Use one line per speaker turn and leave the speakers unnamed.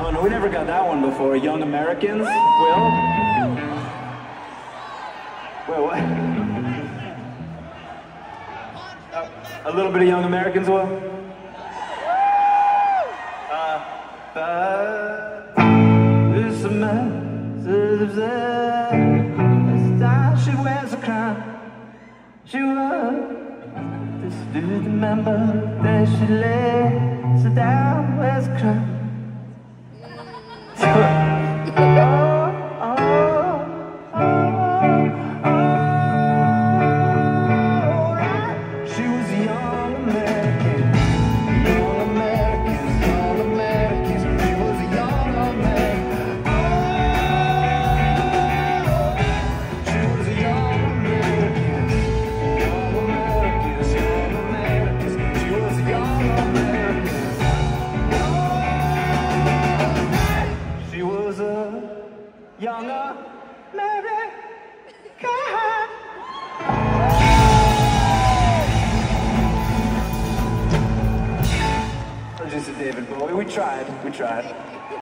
Oh no, we never got that one before. Young Americans, Will? Wait, what? A little bit of Young Americans, Will? This man she wears a crown. She was. Do you remember that she lays it down, wears a crown? She was a young American, young Americans, young Americans. She was a young American. She was a young American, young Americans, young Americans. She was a young American. She was a young American. Just a David Bowie. We tried.